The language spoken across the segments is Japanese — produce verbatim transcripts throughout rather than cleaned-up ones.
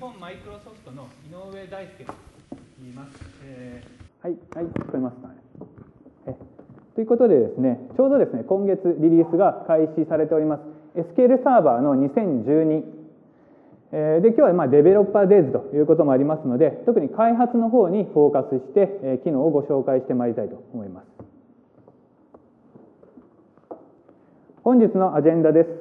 本マイクロソフトの井上大輔と言います。えー、はい、はい、聞こえますかね。えということでですね、ちょうどですね、今月リリースが開始されております エスキューエル サーバーのにせんじゅうに、えー、で今日はまあデベロッパーデイズということもありますので、特に開発の方にフォーカスして、えー、機能をご紹介してまいりたいと思います。本日のアジェンダです。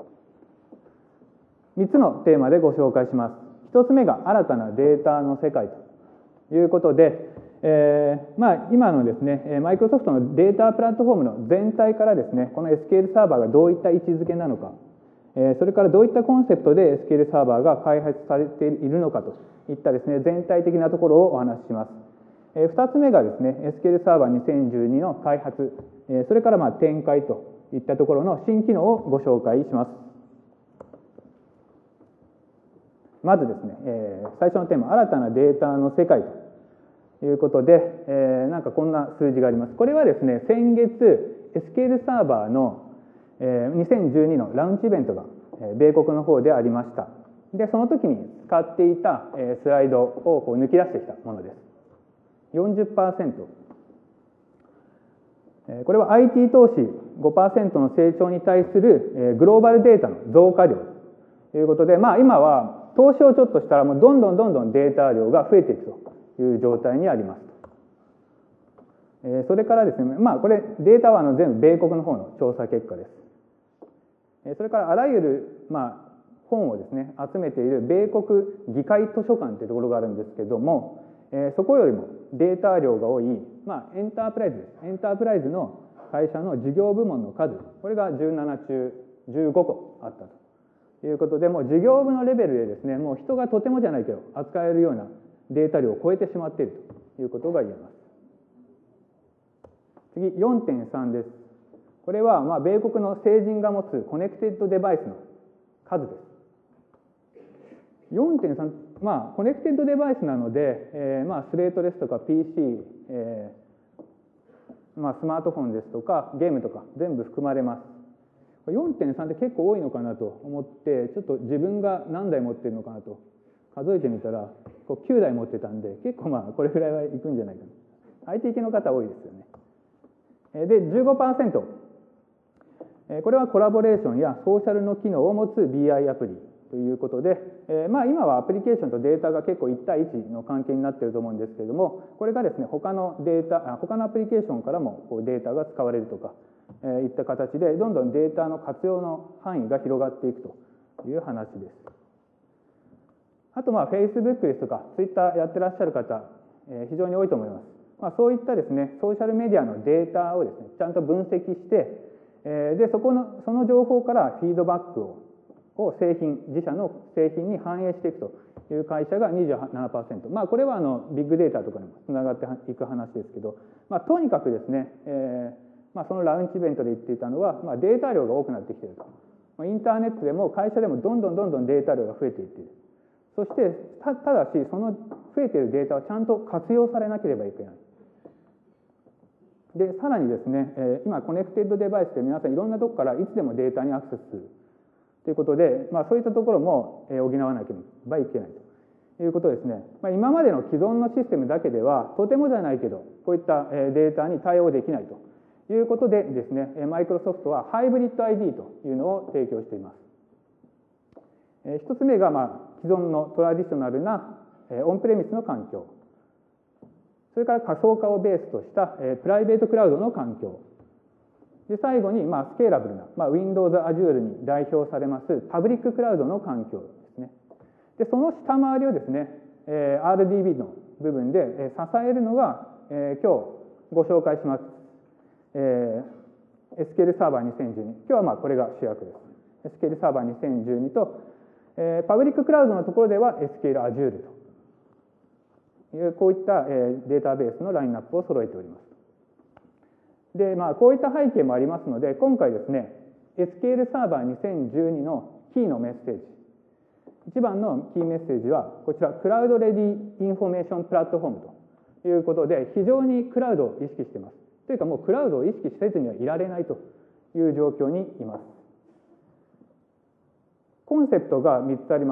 みっつのテーマでご紹介します。ひとつめが新たなデータの世界ということで、えーまあ、今のですね、マイクロソフトのデータプラットフォームの全体からですね、この エスキューエル サーバーがどういった位置づけなのか、えー、それからどういったコンセプトで エスキューエル サーバーが開発されているのかといったですね、全体的なところをお話しします。えー、ふたつめがですね、エスキューエル サーバーにせんじゅうにの開発、えー、それからまあ展開といったところの新機能をご紹介します。まずですね、えー、最初のテーマ、新たなデータの世界ということで、えー、なんかこんな数字があります。これはですね、先月 エスキューエル サーバーの、えー、にせんじゅうにのラウンチイベントが、えー、米国の方でありました。で、その時に使っていた、えー、スライドをこう抜き出してきたものです。よんじゅっパーセント。これは アイティー 投資 ごパーセント の成長に対するグローバルデータの増加量ということで、まあ今は投資をちょっとしたらもうどんどんどんどんデータ量が増えていくという状態にあります。それからですね、まあこれデータはあの全部米国の方の調査結果です。それからあらゆるまあ本をですね集めている米国議会図書館というところがあるんですけども、えー、そこよりもデータ量が多い、まあ、エンタープライズです。エンタープライズの会社の事業部門の数、これがじゅうなな中じゅうごこあったということで、もう事業部のレベルでですね、もう人がとてもじゃないけど扱えるようなデータ量を超えてしまっているということが言えます。次、よんてんさん です。これはまあ米国の成人が持つコネクテッドデバイスの数です。よんてんさん、まあ、コネクテッドデバイスなので、えー、まあスレートですとか ピーシー、えーまあ、スマートフォンですとかゲームとか全部含まれます。よんてんさん って結構多いのかなと思って、ちょっと自分が何台持ってるのかなと数えてみたら、こうきゅうだい持ってたんで、結構まあこれぐらいはいくんじゃないかな。アイティー 系の方多いですよね。で、じゅうごパーセント。これはコラボレーションやソーシャルの機能を持つ ビーアイ アプリということで、えー、まあ今はアプリケーションとデータが結構いち対いちの関係になっていると思うんですけれども、これがですね、他のデータ、他のアプリケーションからもこうデータが使われるとか、えー、いった形で、どんどんデータの活用の範囲が広がっていくという話です。あと、まあ Facebook ですとか Twitter やってらっしゃる方、えー、非常に多いと思います。まあ、そういったですね、ソーシャルメディアのデータをですね、ちゃんと分析して、えー、で、そこの、その情報からフィードバックをを製品、自社の製品に反映していくという会社が にじゅうななパーセント。まあこれはあのビッグデータとかにもつながっていく話ですけど、まあとにかくですね、えー、まあそのラウンチイベントで言っていたのは、まあデータ量が多くなってきていると。インターネットでも会社でもどんどんどんどんデータ量が増えていっている。そしてた、ただしその増えているデータはちゃんと活用されなければいけない。で、さらにですね、えー、今コネクテッドデバイスで皆さんいろんなとこからいつでもデータにアクセスする。ということで、まあ、そういったところも補わなければいけないということですね。まあ、今までの既存のシステムだけでは、とてもじゃないけど、こういったデータに対応できないということでですね、マイクロソフトはハイブリッド アイディー というのを提供しています。一つ目が、まあ、既存のトラディショナルなオンプレミスの環境。それから仮想化をベースとしたプライベートクラウドの環境。で最後に、まあ、スケーラブルな、まあ、Windows Azure に代表されますパブリッククラウドの環境ですね。でその下回りをですね、えー、アールディービー の部分で、えー、支えるのが、えー、今日ご紹介します、えー、エスキューエル サーバーにせんじゅうに。今日はまあこれが主役です。エスキューエル サーバーにせんじゅうにと、えー、パブリッククラウドのところでは エスキューエル Azure というこういった、えー、データベースのラインナップを揃えております。で、まあ、こういった背景もありますので、今回ですね、エスキューエル サーバーにせんじゅうにのキーのメッセージ。一番のキーメッセージは、こちら、クラウドレディインフォメーションプラットフォームということで、非常にクラウドを意識しています。というか、もうクラウドを意識せずにはいられないという状況にいます。コンセプトがみっつあります。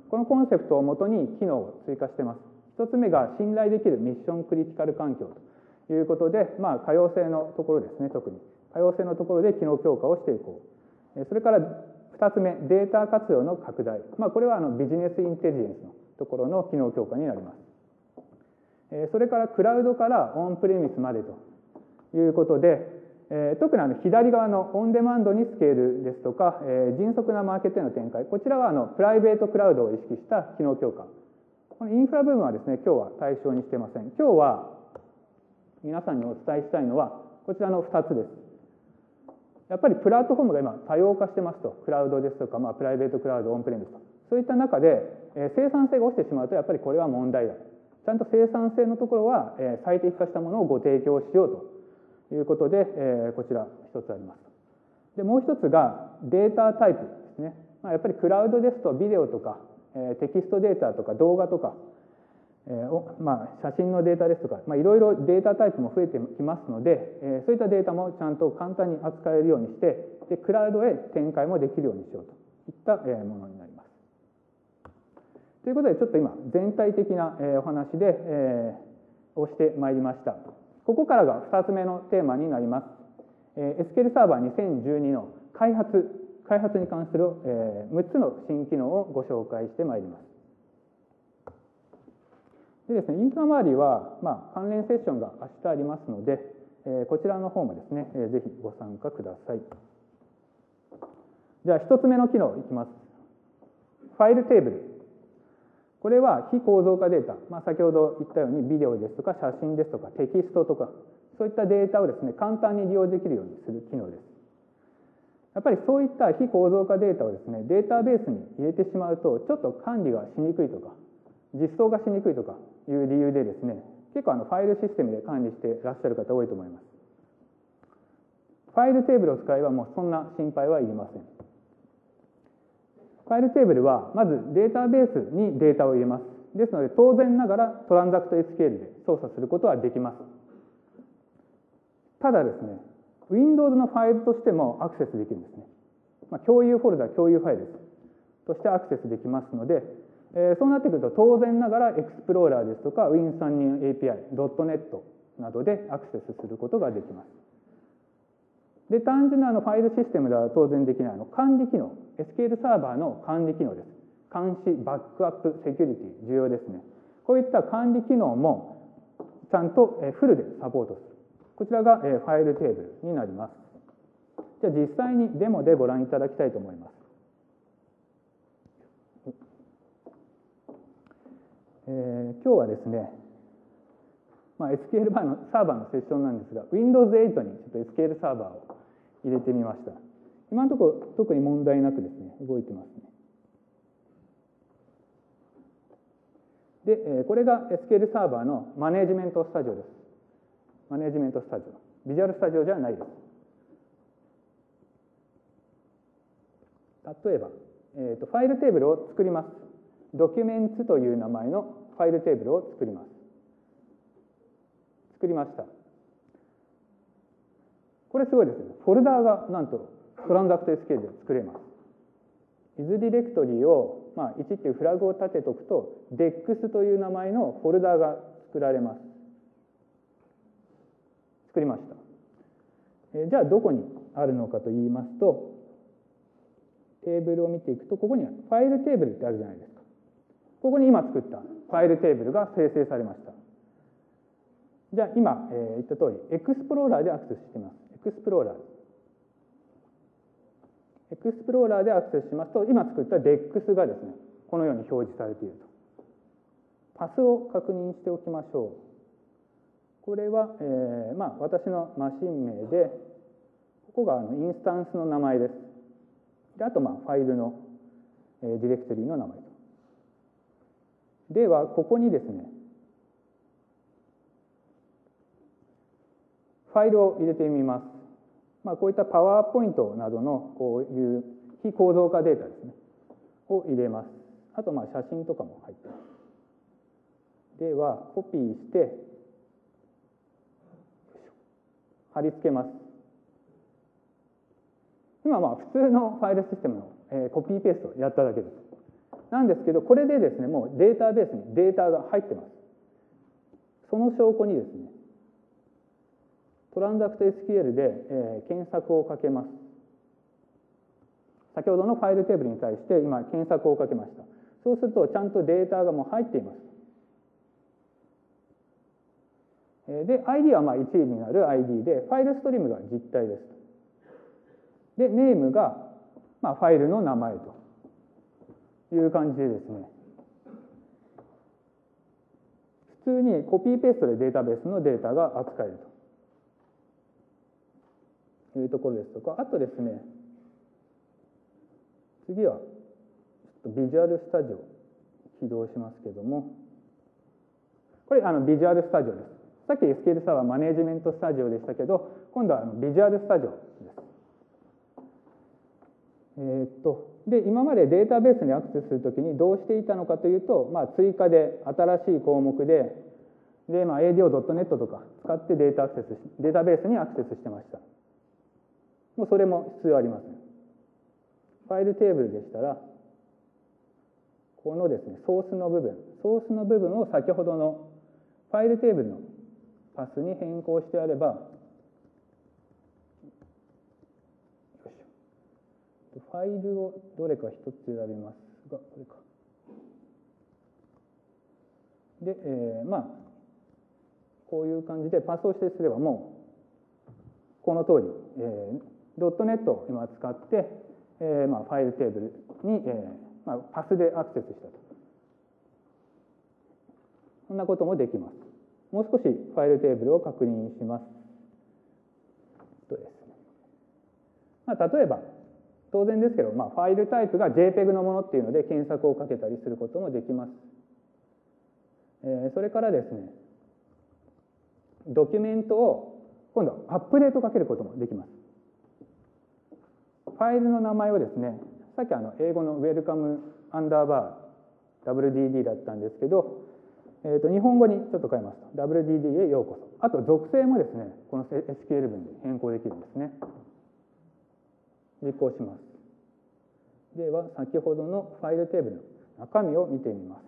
このコンセプトをもとに機能を追加しています。ひとつめが信頼できるミッションクリティカル環境ということで、まあ、可用性のところですね、特に。可用性のところで機能強化をしていこう。それからふたつめ、データ活用の拡大。まあ、これはあのビジネスインテリジェンスのところの機能強化になります。それからクラウドからオンプレミスまでということで、特にあの左側のオンデマンドにスケールですとか、迅速なマーケットへの展開、こちらはあのプライベートクラウドを意識した機能強化。このインフラ部分はですね、今日は対象にしていません。今日は皆さんにお伝えしたいのは、こちらのふたつです。やっぱりプラットフォームが今多様化してますと、クラウドですとか、まあ、プライベートクラウド、オンプレミスと。そういった中で、えー、生産性が落ちてしまうと、やっぱりこれは問題だ。ちゃんと生産性のところは、えー、最適化したものをご提供しようということで、えー、こちら一つあります。で、もう一つがデータタイプですね。まあ、やっぱりクラウドですと、ビデオとか、えー、テキストデータとか動画とか、えーまあ、写真のデータですとか、まあ、いろいろデータタイプも増えてきますので、えー、そういったデータもちゃんと簡単に扱えるようにして、でクラウドへ展開もできるようにしようといった、えー、ものになります。ということで、ちょっと今、全体的な、えー、お話で、えー、をしてまいりました。ここからがふたつめのテーマになります。えー、エスキューエル サーバーにせんじゅうにの開発、開発に関する、えー、むっつの新機能をご紹介してまいります。でですね、インフラ周りは、まあ、関連セッションが明日ありますので、えー、こちらの方もですね、えー、ぜひご参加ください。じゃあ、ひとつめの機能いきます。ファイルテーブル。これは非構造化データ、まあ、先ほど言ったようにビデオですとか写真ですとかテキストとか、そういったデータをですね、簡単に利用できるようにする機能です。やっぱりそういった非構造化データをですね、データベースに入れてしまうと、ちょっと管理がしにくいとか、実装がしにくいとかいう理由でですね、結構あのファイルシステムで管理していらっしゃる方多いと思います。ファイルテーブルを使えばもうそんな心配はいりません。ファイルテーブルはまずデータベースにデータを入れます。ですので当然ながらトランザクト エスキューエル で操作することはできます。ただですね、Windows のファイルとしてもアクセスできるんですね。まあ、共有フォルダ、共有ファイルとしてアクセスできますので、えー、そうなってくると当然ながら Explorer ですとか ウィンさんじゅうに エーピーアイ、ドットネット などでアクセスすることができます。で、単純なあのファイルシステムでは当然できないあの管理機能、エスキューエル サーバーの管理機能です。監視、バックアップ、セキュリティ、重要ですね。こういった管理機能もちゃんとフルでサポートする。こちらがファイルテーブルになります。じゃあ実際にデモでご覧いただきたいと思います。えー、今日はですね、まあ、エスキューエル のサーバーのセッションなんですが、ウィンドウズエイト にちょっと エスキューエル サーバーを入れてみました。今のところ特に問題なくですね、動いてますね。で、これが エスキューエル サーバーのマネジメントスタジオです。マネジメントスタジオ。ビジュアルスタジオじゃないです。例えば、えーと、ファイルテーブルを作ります。ドキュメンツという名前のファイルテーブルを作ります。作りました。これすごいですね。フォルダーがなんとトランザクト エスキューエル で作れます。イズディレクトリを、まあ、いちっていうフラグを立てておくと、デックス という名前のフォルダーが作られます。作りました。えー、じゃあどこにあるのかと言いますと、テーブルを見ていくと、ここにはファイルテーブルってあるじゃないですか。ここに今作ったファイルテーブルが生成されました。じゃあ今、えー、言った通り、エクスプローラーでアクセスしています。エクスプローラー。エクスプローラーでアクセスしますと、今作ったデックスがですね、このように表示されていると。パスを確認しておきましょう。これは、えー、まあ、私のマシン名で、ここがあのインスタンスの名前です。であと、まあ、ファイルの、えー、ディレクトリの名前と。では、ここにですね、ファイルを入れてみます。まあ、こういったパワーポイントなどのこういう非構造化データですね、を入れます。あと、まあ、写真とかも入ってます。では、コピーして、貼り付けます。今、まあ、普通のファイルシステムの、えー、コピーペーストをやっただけです。 なんですけど、これでですね、もうデータベースにデータが入ってます。その証拠にですね、トランザクト エスキューエル で、えー、検索をかけます。先ほどのファイルテーブルに対して今検索をかけました。そうするとちゃんとデータがもう入っています。で、アイディー はまあいちいになる アイディー で、ファイルストリームが実体です。で、ネームがまあファイルの名前という感じでですね、普通にコピーペーストでデータベースのデータが扱えるというところですとか、あとですね、次はちょっとビジュアルスタジオ起動しますけども、これあのビジュアルスタジオです。さっき エスキューエル サーバーマネジメントスタジオでしたけど、今度はあのビジュアルスタジオです。えー、っとで今までデータベースにアクセスするときにどうしていたのかというと、まあ、追加で新しい項目でで、まあ、エーディーオードットネット とか使ってデータアクセスしデータベースにアクセスしてました。もうそれも必要ありません。ファイルテーブルでしたら、このですね、ソースの部分、ソースの部分を先ほどのファイルテーブルのパスに変更してあれば、よいしょ。ファイルをどれか一つ選びますが、これか。で、えー、まあ、こういう感じでパスを指定すれば、もう、この通り、えー、ドットネットを今使って、えーまあ、ファイルテーブルに、えーまあ、パスでアクセスしたと。こんなこともできます。もう少しファイルテーブルを確認します。とですね、まあ、例えば、当然ですけど、まあ、ファイルタイプが ジェイペグ のものっていうので検索をかけたりすることもできます。えー、それからですね、ドキュメントを今度はアップデートかけることもできます。ファイルの名前をですね、さっきあの英語の Welcome アンダーバー ダブリューディーディー だったんですけど、えー、と日本語にちょっと変えますと ダブリューディーディー へようこそ。あと属性もですね、この エスキューエル 文で変更できるんですね。実行します。では先ほどのファイルテーブルの中身を見てみます。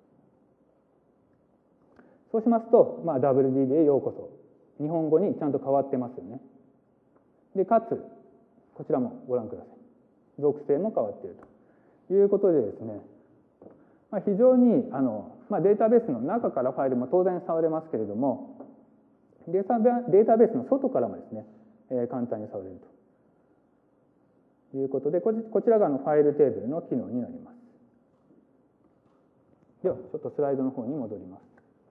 そうしますと、まあ、ダブリューディーディー へようこそ、日本語にちゃんと変わってますよね。でかつこちらもご覧ください。属性も変わっているということでですね、まあ、非常にあの、まあ、データベースの中からファイルも当然触れますけれども、データデータベースの外からもですね、えー、簡単に触れるということで、こちらがあのファイルテーブルの機能になります。ではちょっとスライドの方に戻ります。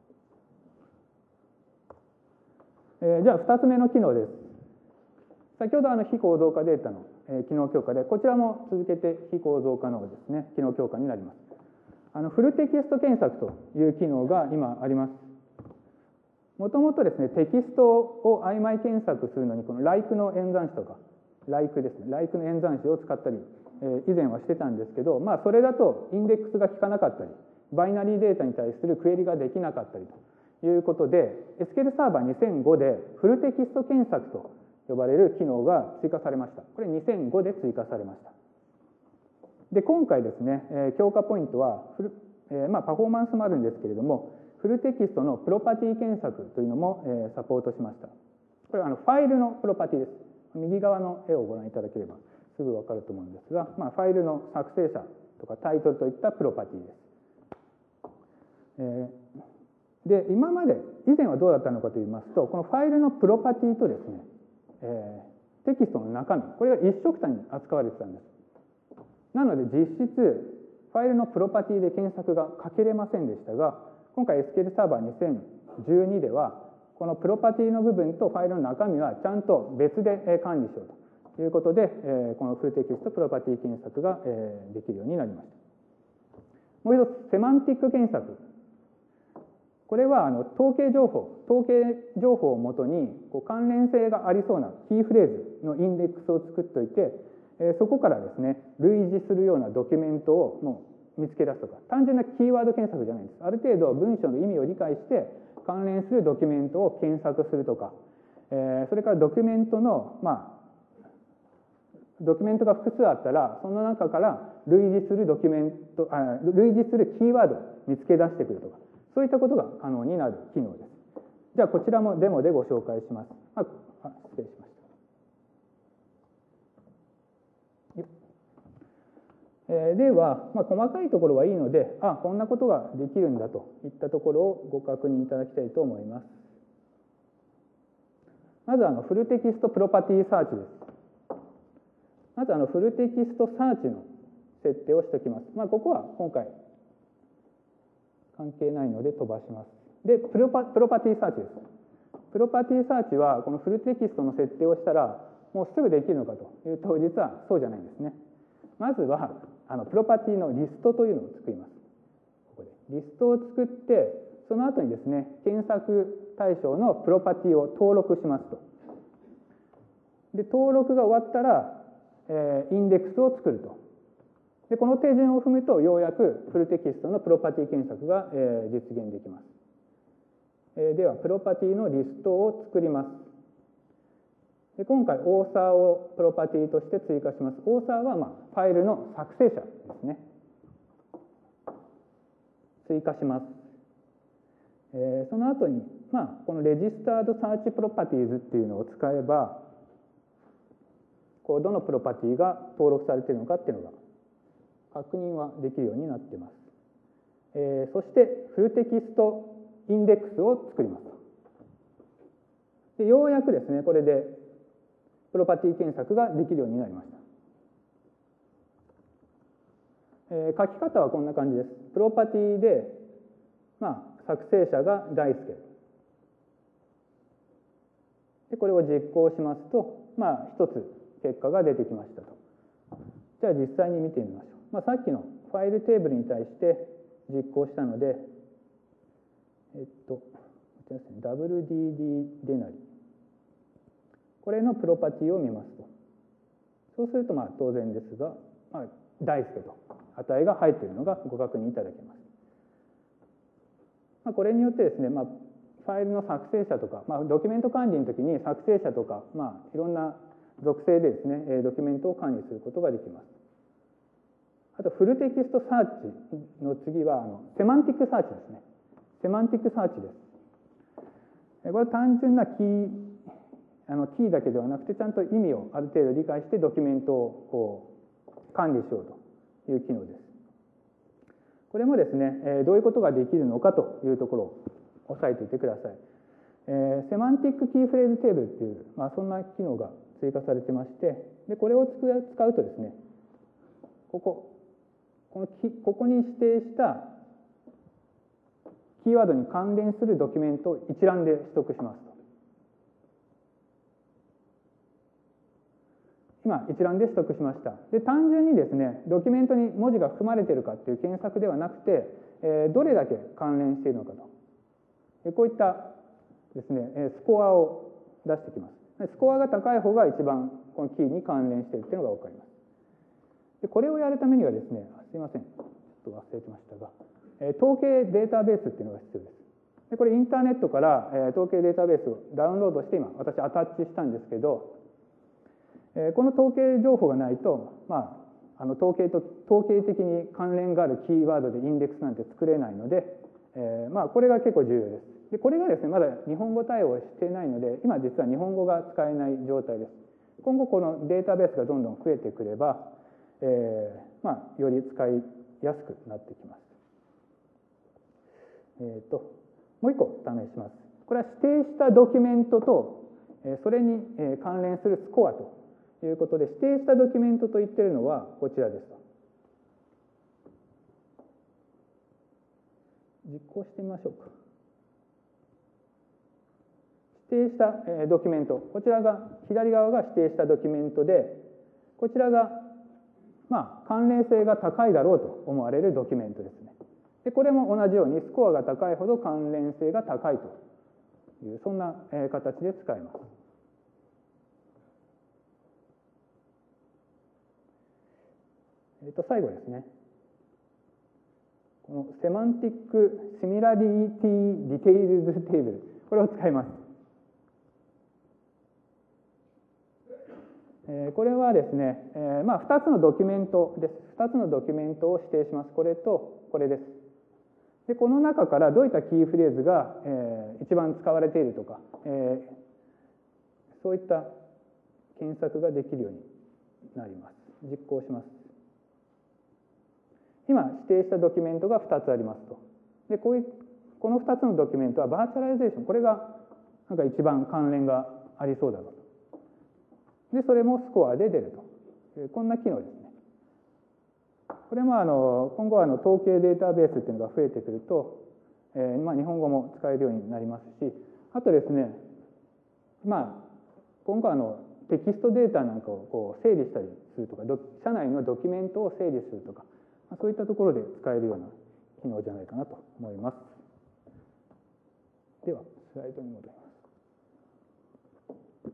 えー、じゃあふたつめの機能です。先ほどあの非構造化データの機能強化で、こちらも続けて非構造化のですね、機能強化になります。あのフルテキスト検索という機能が今あります。もともとですね、テキストを曖昧検索するのに、この like の演算子とか、like ですね、like の演算子を使ったり、えー、以前はしてたんですけど、まあそれだとインデックスが効かなかったり、バイナリーデータに対するクエリができなかったりということで、エスキューエル サーバーにせんごでフルテキスト検索と呼ばれる機能が追加されました。これにせんごで追加されました。で、今回ですね、えー、強化ポイントはフル、えーまあ、パフォーマンスもあるんですけれども、フルテキストのプロパティ検索というのも、えー、サポートしました。これはあのファイルのプロパティです。右側の絵をご覧いただければすぐ分かると思うんですが、まあ、ファイルの作成者とかタイトルといったプロパティです。えー、で、今まで、以前はどうだったのかといいますと、このファイルのプロパティとですね、えー、テキストの中身、これが一緒くたに扱われてたんです。なので実質ファイルのプロパティで検索がかけれませんでしたが、今回 エスキューエル サーバーにせんじゅうにではこのプロパティの部分とファイルの中身はちゃんと別で管理しようということで、このフルテキストプロパティ検索ができるようになりました。もう一つ、セマンティック検索。これはあの統計情報、統計情報をもとにこう関連性がありそうなキーフレーズのインデックスを作っておいて、そこからですね、類似するようなドキュメントをもう見つけ出すとか、単純なキーワード検索じゃないんです。ある程度文章の意味を理解して関連するドキュメントを検索するとか、それからドキュメントの、まあ、 ドキュメントが複数あったら、その中から類似するドキュメント、あ類似するキーワードを見つけ出してくるとか、そういったことが可能になる機能です。じゃあ、こちらもデモでご紹介します。あ、あ失礼しました。えー、では、まあ、細かいところはいいので、あ、こんなことができるんだといったところをご確認いただきたいと思います。まずあのフルテキストプロパティサーチです。まずあのフルテキストサーチの設定をしておきます。まあ、ここは今回関係ないので飛ばします。で、プロパ、プロパティサーチです。プロパティサーチはこのフルテキストの設定をしたらもうすぐできるのかというと、実はそうじゃないんですね。まずはあのプロパティのリストというのを作ります。ここでリストを作って、その後にですね、検索対象のプロパティを登録しますと。で、登録が終わったら、えー、インデックスを作ると。で、この手順を踏むと、ようやくフルテキストのプロパティ検索が、えー、実現できます。えー、では、プロパティのリストを作ります。で、今回、オーサーをプロパティとして追加します。オーサーは、まあ、ファイルの作成者ですね。追加します。えー、その後に、まあ、このレジスタードサーチプロパティーズっていうのを使えば、こうどのプロパティが登録されているのかっていうのが確認はできるようになっています。えー、そしてフルテキストインデックスを作ります。で、ようやくですね、これでプロパティ検索ができるようになりました。えー、書き方はこんな感じです。プロパティで、まあ、作成者が大輔。で、これを実行しますと、まあ、一つ結果が出てきましたと。じゃあ実際に見てみましょう。まあ、さっきのファイルテーブルに対して実行したので、えっと、こちらですね、ダブリューディーディー デナリ。これのプロパティを見ますと。そうすると、まあ当然ですが、まあ、大輔と値が入っているのがご確認いただけます。まあ、これによってですね、まあ、ファイルの作成者とか、まあ、ドキュメント管理の時に作成者とか、まあ、いろんな属性でですね、ドキュメントを管理することができます。あと、フルテキストサーチの次は、あのセマンティックサーチですね。セマンティックサーチです。これは単純なキー、あのキーだけではなくて、ちゃんと意味をある程度理解してドキュメントをこう管理しようという機能です。これもですね、どういうことができるのかというところを押さえておいてください。えー、セマンティックキーフレーズテーブルっていう、まあ、そんな機能が追加されてまして、でこれを使うとですね、ここ、このきここに指定したキーワードに関連するドキュメントを一覧で取得しますと。今、一覧で取得しました。で、単純にですね、ドキュメントに文字が含まれているかっていう検索ではなくて、えー、どれだけ関連しているのかと。こういったですね、スコアを出してきます。スコアが高い方が一番このキーに関連しているというのが分かります。で、これをやるためにはですね、すいません、ちょっと忘れてましたが、統計データベースっていうのが必要です。で、これインターネットから統計データベースをダウンロードして今、私アタッチしたんですけど、この統計情報がないと、まあ、あの統計と統計的に関連があるキーワードでインデックスなんて作れないので、えー、まあこれが結構重要です。で、これがですね、まだ日本語対応していないので、今実は日本語が使えない状態です。今後このデータベースがどんどん増えてくれば、えー、まあより使いやすくなってきます。えっと、もう一個試します。これは指定したドキュメントと、それに関連するスコアということで、指定したドキュメントと言っているのはこちらですと。実行してみましょうか。指定したドキュメント、こちらが左側が指定したドキュメントで、こちらがまあ関連性が高いだろうと思われるドキュメントですね。で、これも同じようにスコアが高いほど関連性が高いという、そんな形で使えます。えっと、最後ですね。このセマンティックシミラリティディテイルズテーブル、これを使います。 えー、これはですね、えー、まあふたつのドキュメントです。ふたつのドキュメントを指定します。これとこれです。で、この中からどういったキーフレーズが、えー、一番使われているとか、えー、そういった検索ができるようになります。実行します。今指定したドキュメントがふたつありますと。で、こういうこのふたつのドキュメントはバーチャライゼーション、これがなんか一番関連がありそうだろうと。で、それもスコアで出ると。こんな機能ですね。これもあの今後はあの統計データベースっていうのが増えてくると、えー、まあ日本語も使えるようになりますし、あとですね、まあ今後はあのテキストデータなんかをこう整理したりするとか、社内のドキュメントを整理するとか、そういったところで使えるような機能じゃないかなと思います。ではスライドに戻ります。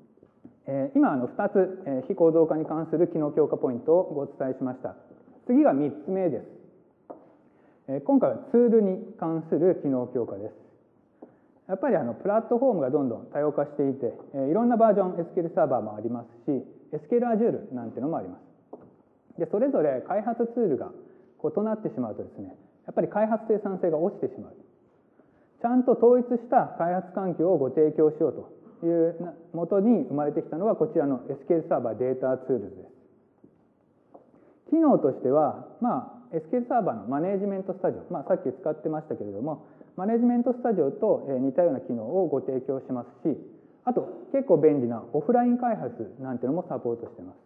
えー、今あのふたつ、えー、非構造化に関する機能強化ポイントをご伝えしました。次がみっつめです。えー、今回はツールに関する機能強化です。やっぱりあのプラットフォームがどんどん多様化していて、えー、いろんなバージョン エスキューエル サーバーもありますし、エスキューエル Azure なんていうのもあります。で、それぞれ開発ツールが異なってしまうとですね、やっぱり開発生産性が落ちてしまう。ちゃんと統一した開発環境をご提供しようというもとに生まれてきたのがこちらの エスキューエル サーバーデータツールズです。機能としては、まあ、エスキューエル サーバーのマネージメントスタジオ、まあ、さっき使ってましたけれども、マネージメントスタジオと似たような機能をご提供しますし、あと結構便利なオフライン開発なんていうのもサポートしています。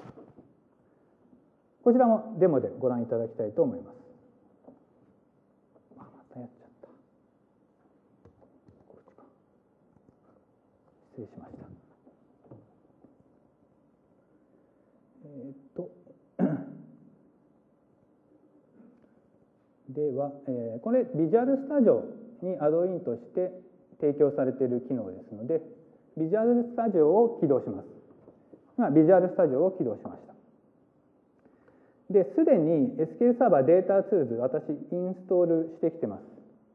こちらもデモでご覧いただきたいと思います。あ、またやっちゃった。失礼しました。えー、っとでは、えー、これビジュアルスタジオにアドインとして提供されている機能ですので、ビジュアルスタジオを起動します。今ビジュアルスタジオを起動しました。で、すでに エスキューエル サーバーデータツールズ、私インストールしてきてます。こ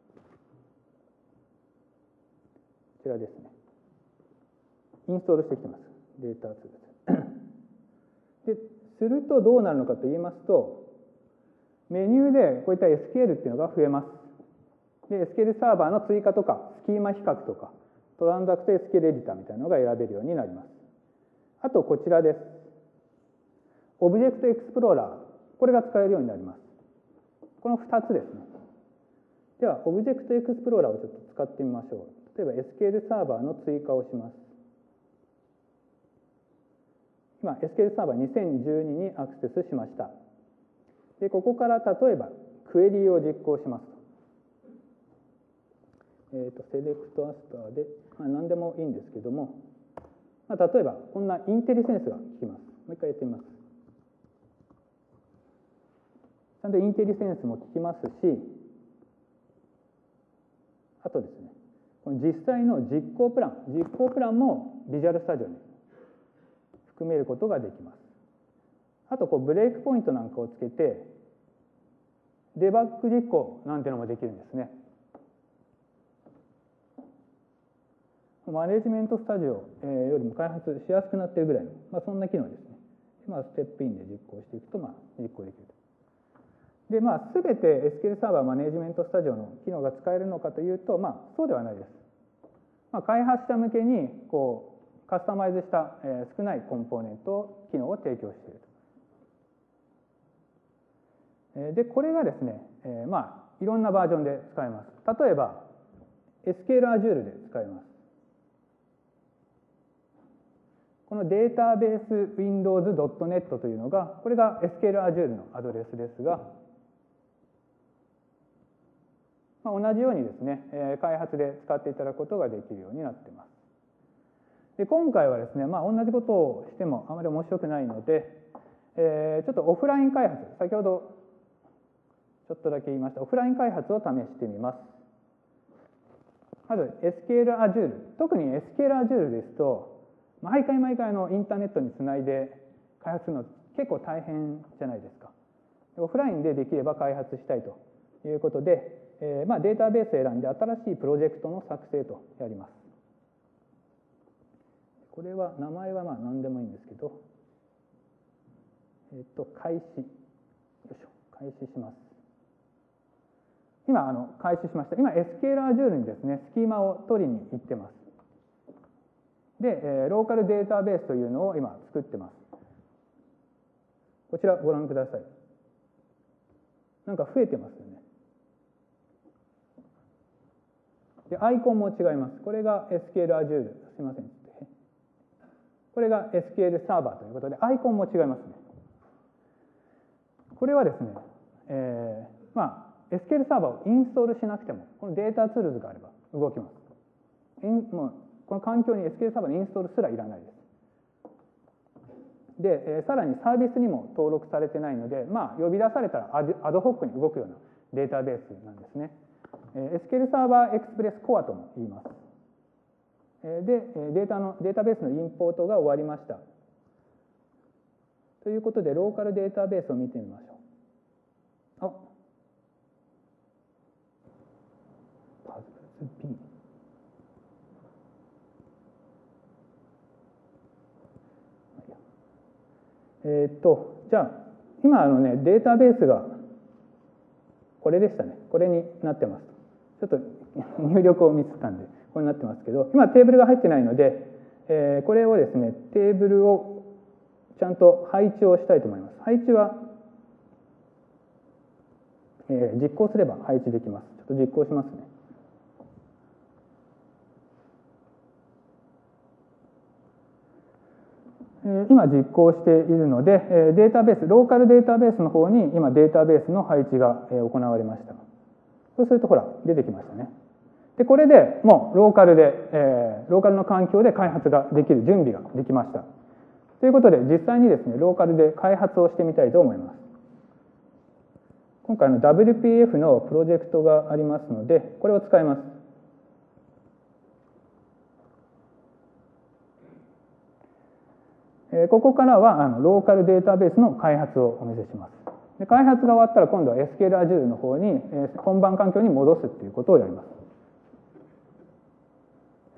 ちらですね。インストールしてきてます。データツールズ。で、するとどうなるのかと言いますと、メニューでこういった エスキューエル っていうのが増えます。で、エスキューエル サーバーの追加とか、スキーマ比較とか、トランザクト エスキューエル エディターみたいなのが選べるようになります。あと、こちらです。オブジェクトエクスプローラー。これが使えるようになります。このふたつですね。では、オブジェクトエクスプローラーをちょっと使ってみましょう。例えば エスキューエル サーバーの追加をします。今、エスキューエル サーバーにせんじゅうににアクセスしました。で、ここから例えば、クエリを実行しますと。えっと、セレクトアスターで、まあ、何でもいいんですけども、まあ、例えば、こんなインテリセンスが効きます。もう一回やってみます。ちゃんとインテリセンスも効きますし、あとですね、この実際の実行プラン、実行プランもビジュアルスタジオに含めることができます。あとこうブレイクポイントなんかをつけて、デバッグ実行なんていうのもできるんですね。マネジメントスタジオよりも開発しやすくなっているぐらいの、まあ、そんな機能ですね。まあ、ステップインで実行していくと、まあ、実行できると。で、まあ、すべて エスキューエル サーバーマネジメントスタジオの機能が使えるのかというと、まあ、そうではないです。まあ、開発者向けにこうカスタマイズした、えー、少ないコンポーネント機能を提供していると。で、これがですね、えー、まあ、いろんなバージョンで使えます。例えば、エスキューエル Azure で使えます。このデータベース ウィンドウズ ドットネット というのが、これが エスキューエル Azure のアドレスですが、まあ、同じようにですね、えー、開発で使っていただくことができるようになっています。で、今回はですね、まあ、同じことをしてもあまり面白くないので、えー、ちょっとオフライン開発、先ほどちょっとだけ言いました、オフライン開発を試してみます。まず エスキューエル Azure、特に エスキューエル Azure ですと、毎回毎回のインターネットにつないで開発するの結構大変じゃないですか。オフラインでできれば開発したいということで、えーまあ、データベースを選んで新しいプロジェクトの作成とやります。これは名前はまあ何でもいいんですけど、 えっと、開始。よいしょ。開始します。今、あの、開始しました。今、エスキューエル Azure にですね、スキーマを取りに行ってます。で、えー、ローカルデータベースというのを今作ってます。こちらご覧ください。なんか増えてますよね。で、アイコンも違います。これが エスキューエル Azure。すいません。これが エスキューエル サーバーということで、アイコンも違いますね。これはですね、えー、まあ、エスキューエル サーバーをインストールしなくても、このデータツールズがあれば動きます。インもうこの環境に エスキューエル サーバーのインストールすらいらないです。で、えー、さらにサービスにも登録されてないので、まあ、呼び出されたらアドホックに動くようなデータベースなんですね。エスキューエル サーバーエクスプレスコアとも言います。で、データの、データベースのインポートが終わりました。ということで、ローカルデータベースを見てみましょう。あ、パズルズ B。えーっと、じゃあ、今あのね、データベースがこれでしたね。これになってます。ちょっと入力をミスったんで、これになってますけど、今テーブルが入ってないので、えー、これをですね、テーブルをちゃんと配置をしたいと思います。配置は、えー、実行すれば配置できます。ちょっと実行しますね。今実行しているので、データベース、ローカルデータベースの方に今データベースの配置が行われました。そうするとほら、出てきましたね。で、これでもうローカルで、えー、ローカルの環境で開発ができる準備ができました。ということで、実際にですね、ローカルで開発をしてみたいと思います。今回の ダブリューピーエフ のプロジェクトがありますので、これを使います。ここからはあのローカルデータベースの開発をお見せします。で、開発が終わったら今度は エスキューエル Azure の方に本番環境に戻すということをやります。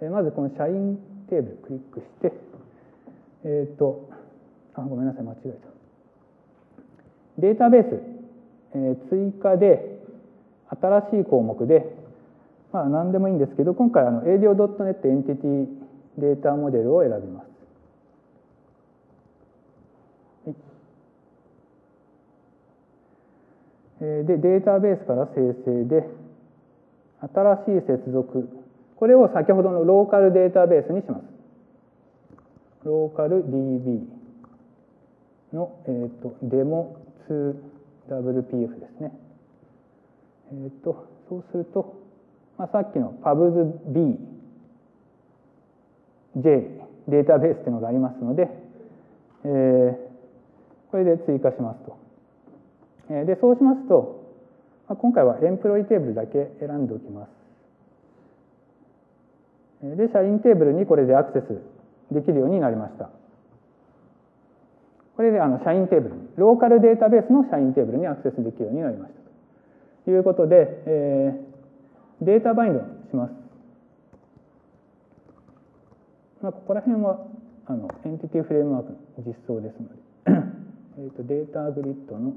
まずこの社員テーブルクリックして、えっと、あ、ごめんなさい、間違えた。データベース、えー、追加で新しい項目で、まあ何でもいいんですけど、今回あの エーディオドットネット エンティティデータモデルを選びます。で、データベースから生成で、新しい接続。これを先ほどのローカルデータベースにします。ローカル ディービー の、えーと、デモ ツーダブリューピーエフ ですね。えーと、そうすると、まあ、さっきの パブズビージェイ データベースというのがありますので、えー、これで追加しますと。で、そうしますと、今回はエンプロイテーブルだけ選んでおきます。で、社員テーブルにこれでアクセスできるようになりました。これであの社員テーブルに、ローカルデータベースの社員テーブルにアクセスできるようになりました。ということで、えー、データバインドします。まあ、ここら辺はあのエンティティフレームワークの実装ですので、えとデータグリッドの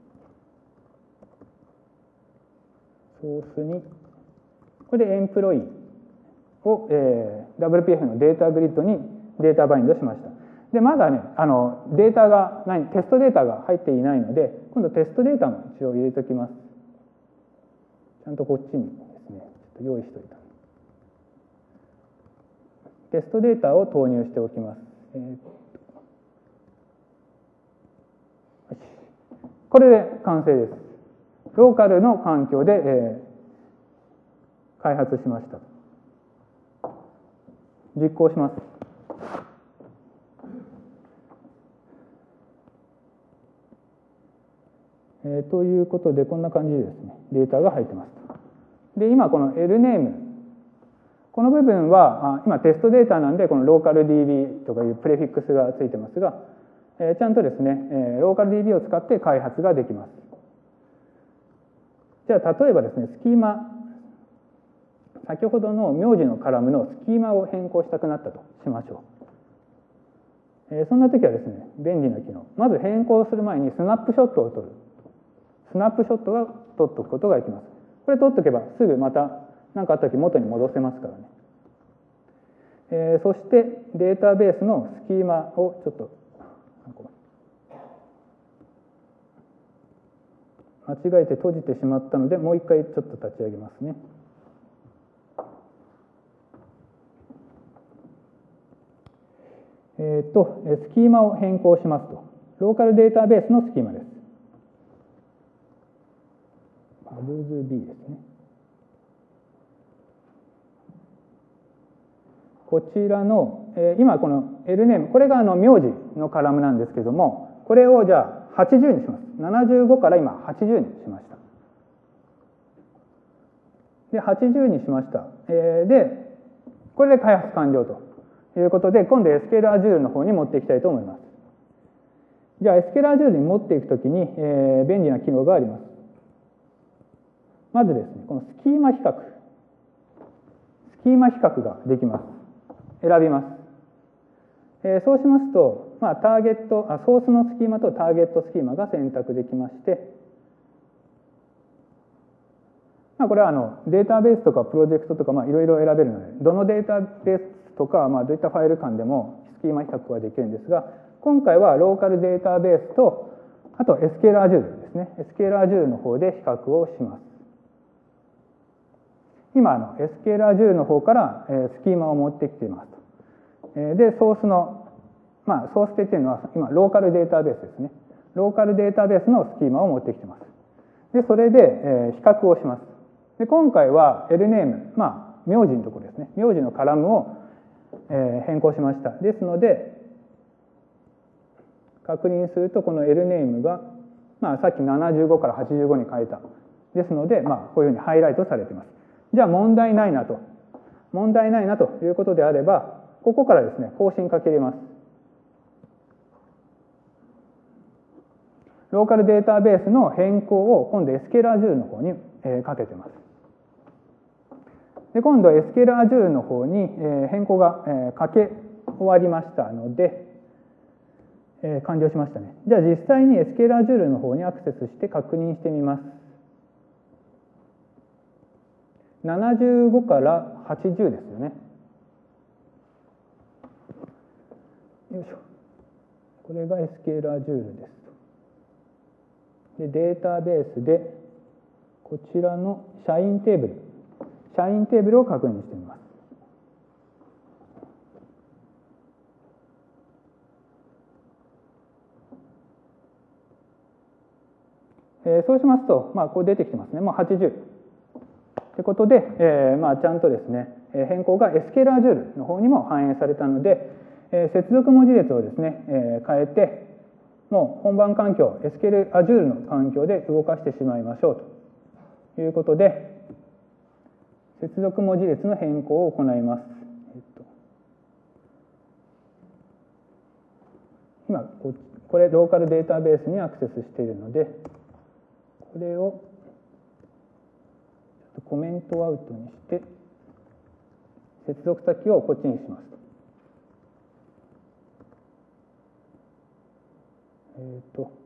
ソースに、これでエンプロイを、えー、ダブリューピーエフ のデータグリッドにデータバインドしました。で、まだね、あのデータがない、テストデータが入っていないので、今度テストデータも一応入れておきます。ちゃんとこっちにですね、ちょっと用意しておいた。テストデータを投入しておきます。えー、これで完成です。ローカルの環境で、えー、開発しました。実行します。えー、ということで、こんな感じでですね、データが入ってます。で、今この L ネーム、この部分は、今テストデータなんで、このローカル ディービー とかいうプレフィックスがついてますが、えー、ちゃんとですね、えー、ローカル ディービー を使って開発ができます。じゃあ、例えばですね、スキーマ、先ほどの名字のカラムのスキーマを変更したくなったとしましょえー、そんな時はですね、便利な機能。まず変更する前にスナップショットを撮る。スナップショットが撮っておくことができます。これ撮っておけばすぐまた何かあった時元に戻せますからね。えー、そしてデータベースのスキーマをちょっと間違えて閉じてしまったので、もう一回ちょっと立ち上げますね。えっと、スキーマを変更しますと。ローカルデータベースのスキーマです。パブズ B ですね。こちらの、えー、今この L ネーム、これがあの名字のカラムなんですけども、これをじゃあはちじゅうにします。ななじゅうごから今はちじゅうにしました。で、はちじゅうにしました。えー、で、これで開発完了ということで、今度 エスキューエル Azure の方に持っていきたいと思います。じゃあ エスキューエル Azure に持っていくときに、えー、便利な機能があります。まずですね、このスキーマ比較。スキーマ比較ができます。選びます。えー、そうしますと、まあ、ターゲットあ、ソースのスキーマとターゲットスキーマが選択できまして、まあ、これはあのデータベースとかプロジェクトとか、まあ、いろいろ選べるので、どのデータベースとか、まあ、どういったファイル間でもスキーマ比較ができるんですが、今回はローカルデータベースと、あと エスキューエル Azure ですね。エスキューエル Azure の方で比較をします。今あの エスキューエル Azure の方からスキーマを持ってきていますと。で、ソースの、まあ、ソースっていうのは今ローカルデータベースですね。ローカルデータベースのスキーマを持ってきています。で、それで比較をします。で、今回は L ネーム、まあ、名字のところですね。名字のカラムを変更しました。ですので、確認するとこの L ネームが、まあ、さっきななじゅうごからはちじゅうごに変えた。ですので、まあ、こういうふうにハイライトされています。じゃあ問題ないなと。問題ないなということであれば、ここからですね、更新かけれます。ローカルデータベースの変更を今度 エスキューエル Azure の方にかけてます。で、今度 エスキューエル Azure の方に変更がかけ終わりましたので、完了しましたね。じゃあ実際に エスキューエル Azure の方にアクセスして確認してみます。ななじゅうごからはちじゅうですよね。よいしょ。これが エスキューエル Azure です。で、データベースで、こちらの社員テーブル、社員テーブルを確認してみます。えー、そうしますと、まあ、こう出てきてますね。もうはちじゅう。ということで、えーまあ、ちゃんとですね、変更が エスキューエル Azure の方にも反映されたので、えー、接続文字列をですね、えー、変えて、もう本番環境、エスキューエル Azure の環境で動かしてしまいましょうということで、接続文字列の変更を行います。えっと、今、これローカルデータベースにアクセスしているので、これをコメントアウトにして、接続先をこっちにします。えっと、大丈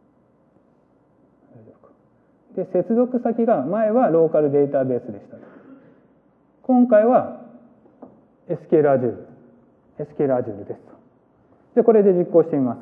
夫か。で、接続先が前はローカルデータベースでした。今回は エスキューエル Azure、エスキューエル Azure です。で、これで実行してみます。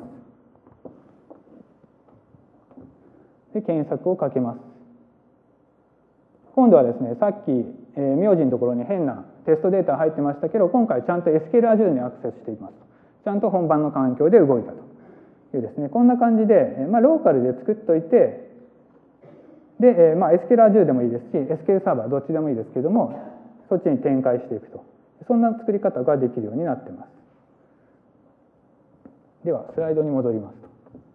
で、検索をかけます。今度はですね、さっき、えー、名字のところに変なテストデータ入ってましたけど、今回ちゃんと エスキューエル Azure にアクセスしています。ちゃんと本番の環境で動いたというですね、こんな感じで、まあ、ローカルで作っといて、で、えーまあ、エスキューエル Azure でもいいですし、エスキューエル サーバーどっちでもいいですけども、そっちに展開していくと。そんな作り方ができるようになっています。では、スライドに戻りますと。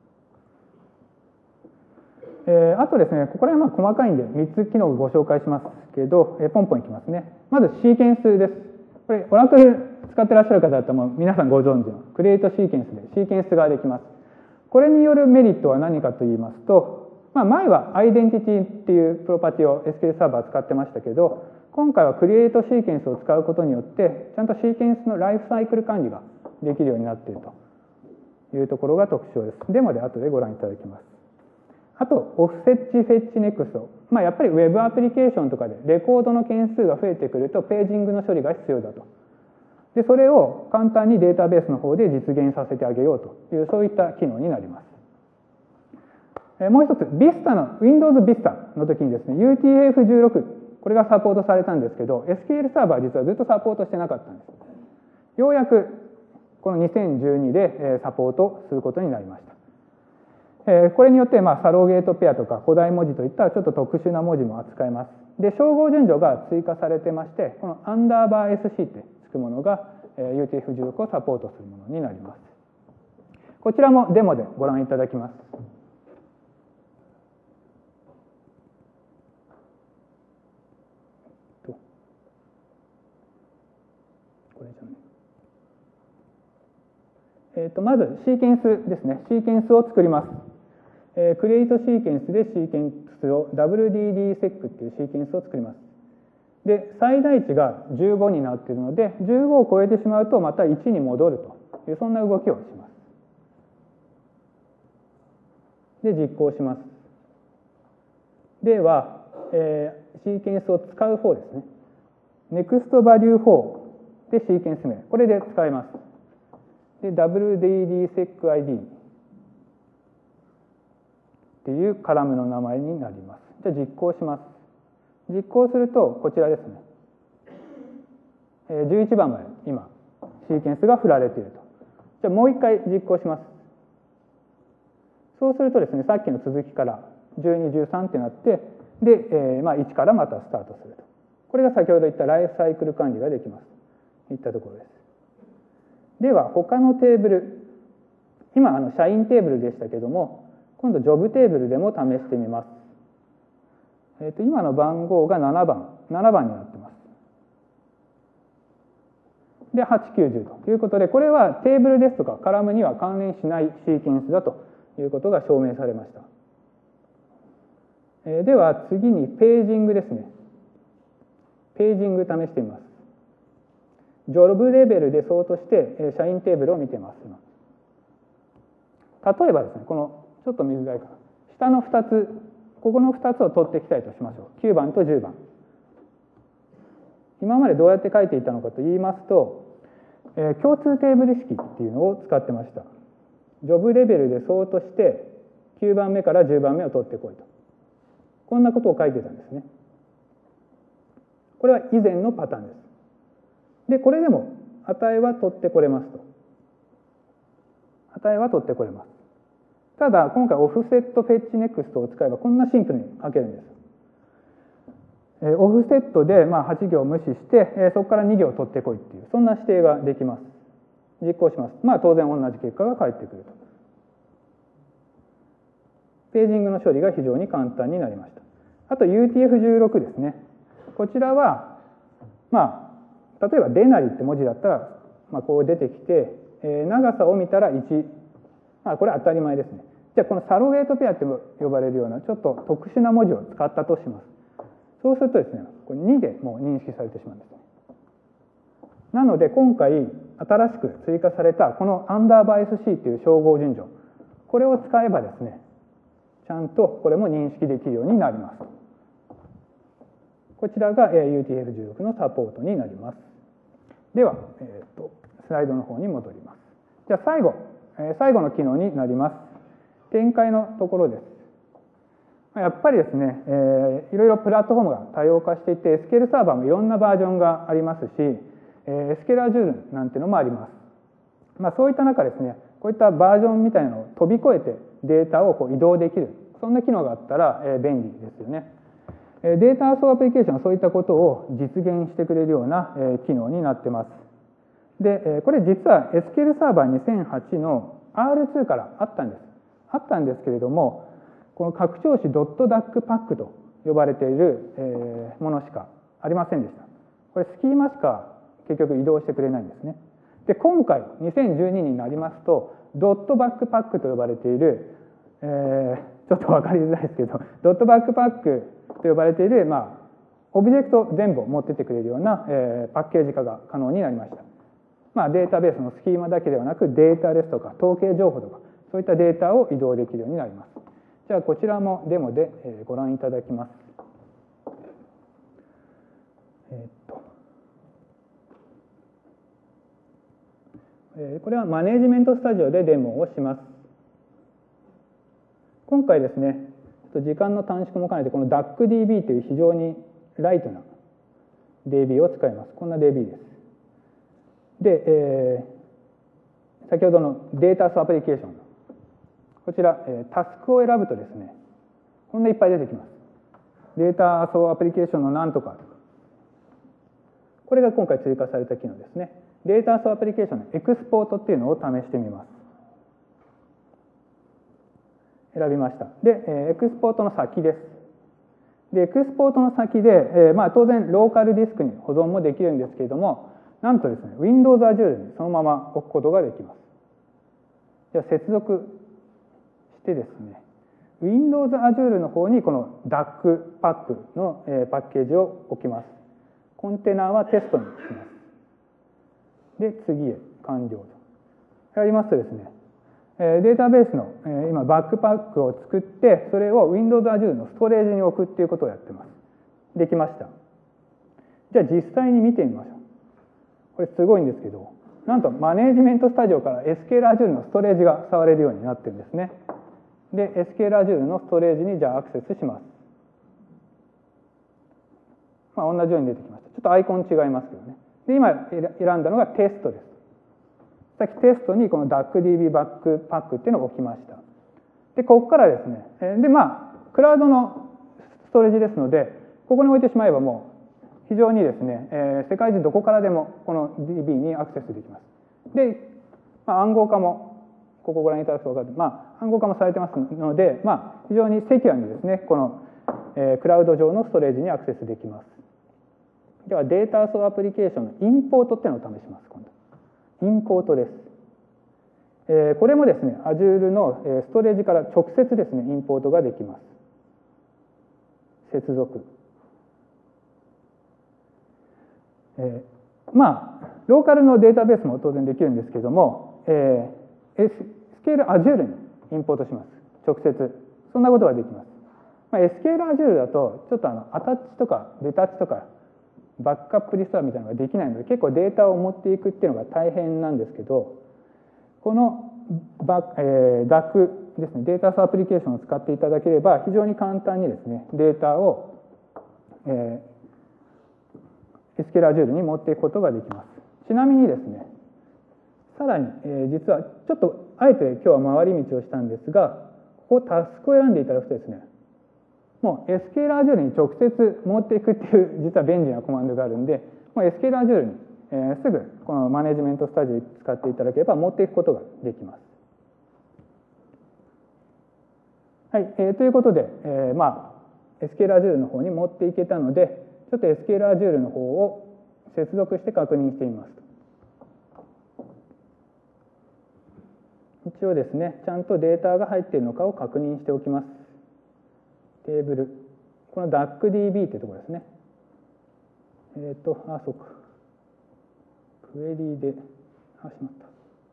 えー、あとですね、ここら辺は細かいんでみっつ機能をご紹介しますけど、えー、ポンポンいきますね。まずシーケンスです。これ、オラクル使ってらっしゃる方だったらもう皆さんご存知のクリエイトシーケンスでシーケンスができます。これによるメリットは何かと言いますと、まあ、前はアイデンティティっていうプロパティを エスキューエル サーバー使ってましたけど、今回はクリエイトシーケンスを使うことによって、ちゃんとシーケンスのライフサイクル管理ができるようになっているというところが特徴です。デモで後でご覧いただきます。あと、オフセッチフェッチネクスト。まあ、やっぱりウェブアプリケーションとかでレコードの件数が増えてくると、ページングの処理が必要だと。で、それを簡単にデータベースの方で実現させてあげようという、そういった機能になります。えもう一つ、Vista の、Windows Vista の時にですね、ユーティーエフじゅうろく、これがサポートされたんですけど、エスキューエル サーバーは実はずっとサポートしてなかったんです。ようやく、このにせんじゅうにでサポートすることになりました。これによって、まあ、サローゲートペアとか古代文字といったちょっと特殊な文字も扱えます。で、照合順序が追加されてまして、このアンダーバー エスシー ってつくものが ユーティーエフじゅうろく をサポートするものになります。こちらもデモでご覧いただきます。これじゃない。えー、とまずシーケンスですね。シーケンスを作ります。えー、クリエイトシーケンスでシーケンスを ダブリューディーディーセック っていうシーケンスを作ります。で、最大値がじゅうごになっているので、じゅうごを超えてしまうとまたいちに戻るという、そんな動きをします。で、実行します。では、えー、シーケンスを使う方ですね。ネクストバリューフォーでシーケンス名。これで使います。で、ダブリューディーディーセックアイディー っていうカラムの名前になります。じゃあ実行します。実行するとこちらですね。じゅういちばんまで今シーケンスが振られていると。じゃあもう一回実行します。そうするとですね、さっきの続きからじゅうに、じゅうさんってなって、で、えー、まあいちからまたスタートすると。これが先ほど言ったライフサイクル管理ができます。といったところです。では他のテーブル、今あの社員テーブルでしたけども、今度ジョブテーブルでも試してみます。えー、と今の番号がななばん、ななばんになってます。で、はち、きゅう、じゅうということで、これはテーブルですとかカラムには関連しないシーケンスだということが証明されました。えー、では次にページングですね。ページング試してみます。ジョブレベルでソートして社員テーブルを見てます。例えばですね、このちょっと見づらいかな。下のふたつ、ここのふたつを取っていきたいとしましょう。きゅうばんとじゅうばん。今までどうやって書いていたのかと言いますと、えー、共通テーブル式っていうのを使ってました。ジョブレベルでソートしてきゅうばんめからじゅうばんめを取ってこいと。こんなことを書いてたんですね。これは以前のパターンです。で、これでも値は取ってこれますと。値は取ってこれます。ただ、今回オフセットフェッチネクストを使えばこんなシンプルに書けるんです。えー、オフセットでまあはち行無視して、えー、そこからに行取ってこいっていう、そんな指定ができます。実行します。まあ当然同じ結果が返ってくると。ページングの処理が非常に簡単になりました。あと ユーティーエフじゅうろく ですね。こちらは、まあ、例えばデナリって文字だったら、まあ、こう出てきて、えー、長さを見たらいち。まあ、これは当たり前ですね。じゃあこのサロゲートペアって呼ばれるようなちょっと特殊な文字を使ったとします。そうするとですね、これにでもう認識されてしまうんですね。なので今回新しく追加されたこのアンダーバー エスシー っていう照合順序、これを使えばですね、ちゃんとこれも認識できるようになります。こちらが ユーティーエフじゅうろく のサポートになります。では、えー、とスライドの方に戻ります。じゃあ最後、えー、最後の機能になります。展開のところです。やっぱりですね、えー、いろいろプラットフォームが多様化していて、エスキューエル サーバーもいろんなバージョンがありますし、えー、エスキューエル Azure なんていうのもあります。まあ、そういった中ですね、こういったバージョンみたいなのを飛び越えてデータをこう移動できる、そんな機能があったら、えー、便利ですよね。データソーアプリケーションはそういったことを実現してくれるような機能になってます。で、これ実は エスキューエル サーバーにせんはちの アールツー からあったんです。あったんですけれども、この拡張子 .DAC と呼ばれているものしかありませんでした。これスキーマしか結局移動してくれないんですね。で、今回にせんじゅうにになりますと、ドットバックパックと呼ばれている、えー、ちょっと分かりづらいですけど、ドットバックパックと呼ばれている、まあ、オブジェクト全部を持ってってくれるような、えー、パッケージ化が可能になりました。 まあ、データベースのスキーマだけではなくデータですとか統計情報とかそういったデータを移動できるようになります。じゃあこちらもデモでご覧いただきます。えーっとえー、これはマネジメントスタジオでデモをします。今回ですね、時間の短縮も兼ねてこの ダックディービー という非常にライトな ディービー を使います。こんな ディービー です。で、えー、先ほどのデータスアプリケーション。こちら、えー、タスクを選ぶとですね、こんないっぱい出てきます。データソアプリケーションのなんとか。これが今回追加された機能ですね。データソアプリケーションのエクスポートっていうのを試してみます。選びました。で、エクスポートの先です。で、エクスポートの先で、えー、まあ当然ローカルディスクに保存もできるんですけれども、なんとですね、Windows Azure にそのまま置くことができます。じゃあ接続してですね、Windows Azure の方にこの ダック パックのパッケージを置きます。コンテナはテストにします。で、次へ完了と。やりますとですね、データベースの今バックパックを作って、それを Windows Azure のストレージに置くっていうことをやってます。できました。じゃあ実際に見てみましょう。これすごいんですけど、なんとマネジメントスタジオから エスキューエル Azure のストレージが触れるようになってるんですね。で、エスキューエル Azure のストレージにじゃあアクセスします。まあ同じように出てきました。ちょっとアイコン違いますけどね。で、今選んだのがテストです。さっきテストにこの ダックディービー バックパックっていうのを置きました。で、ここからですね、で、まあ、クラウドのストレージですので、ここに置いてしまえばもう非常にですね、えー、世界中どこからでもこの ディービー にアクセスできます。で、まあ、暗号化も、ここご覧いただくと分かる、まあ、暗号化もされてますので、まあ、非常にセキュアにですね、この、えー、クラウド上のストレージにアクセスできます。では、データソーアプリケーションのインポートっていうのを試します、今度。インポートです。えー、これもですね、Azure のストレージから直接ですね、インポートができます。接続。えー、まあ、ローカルのデータベースも当然できるんですけども、えー、エスキューエル Azure にインポートします。直接。そんなことができます。まあ、エスキューエル Azure だと、ちょっとあの、アタッチとかデタッチとか、バックアップリストアみたいなのができないので、結構データを持っていくっていうのが大変なんですけど、このバ、えー、ダック ですね、データソーアプリケーションを使っていただければ、非常に簡単にですね、データを、えー、エスキューエル Azure に持っていくことができます。ちなみにですね、さらに、えー、実はちょっとあえて今日は回り道をしたんですが、ここタスクを選んでいただくとですね、もう エスキューエル Azure に直接持っていくっていう実は便利なコマンドがあるんで、もう エスキューエル Azure に、えー、すぐこのマネジメントスタジオを使っていただければ持っていくことができます。はい、えー、ということで、えー、まあ エスキューエル Azure の方に持っていけたので、ちょっと エスキューエル Azure の方を接続して確認してみます。一応ですね、ちゃんとデータが入っているのかを確認しておきます。テーブル。この ダックディービー ってところですね。えっ、ー、と、あ、そうか。クエリで、あ、しまった。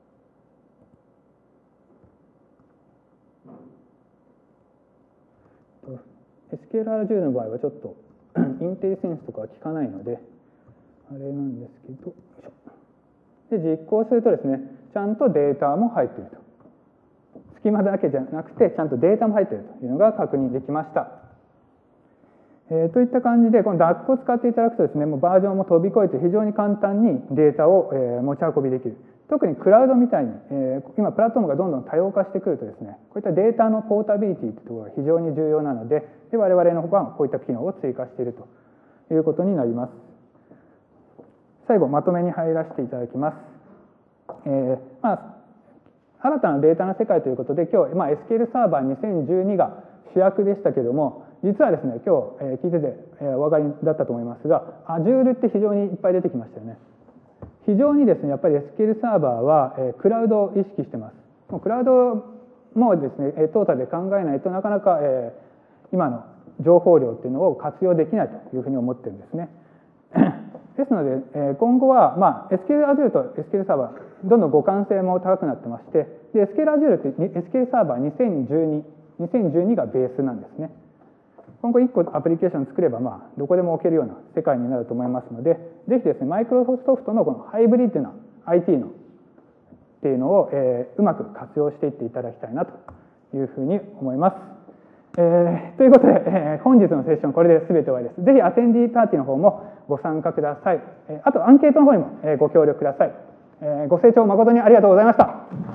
エスキューエル Azure の場合はちょっとインテリセンスとかは効かないので、あれなんですけど、よいしょ。で、実行するとですね、ちゃんとデータも入っていると。隙間だけじゃなくて、ちゃんとデータも入っているというのが確認できました。えー、といった感じで、この ダック を使っていただくとですね、もうバージョンも飛び越えて非常に簡単にデータを、えー、持ち運びできる。特にクラウドみたいに、えー、今プラットフォームがどんどん多様化してくるとですね、こういったデータのポータビリティというところが非常に重要なので、で我々の方がこういった機能を追加しているということになります。最後、まとめに入らせていただきます。えー、まあ新たなデータの世界ということで、今日、まあ、エスキューエル サーバーにせんじゅうにが主役でしたけれども、実はですね、今日、えー、聞いてて、えー、お分かりだったと思いますが、Azure って非常にいっぱい出てきましたよね。非常にですね、やっぱり エスキューエル サーバーは、えー、クラウドを意識してます。もうクラウドもですね、トータルで考えないとなかなか、えー、今の情報量っていうのを活用できないというふうに思ってるんですね。 ですので、えー、今後は、まあ、エスキューエル Azure と エスキューエル サーバー、どんどん互換性も高くなってまして、で エスキューエル Azure って エスキューエル サーバーにせんじゅうに、にせんじゅうにがベースなんですね。今後いっこアプリケーション作れば、まあ、どこでも置けるような世界になると思いますので、ぜひですね、マイクロソフトのこのハイブリッドな アイティー のっていうのを、えー、うまく活用していっていただきたいなというふうに思います。えー、ということで、えー、本日のセッションこれで全て終わりです。ぜひアテンディーパーティーの方もご参加ください。えー、あとアンケートの方にもご協力ください。えー、ご清聴誠にありがとうございました。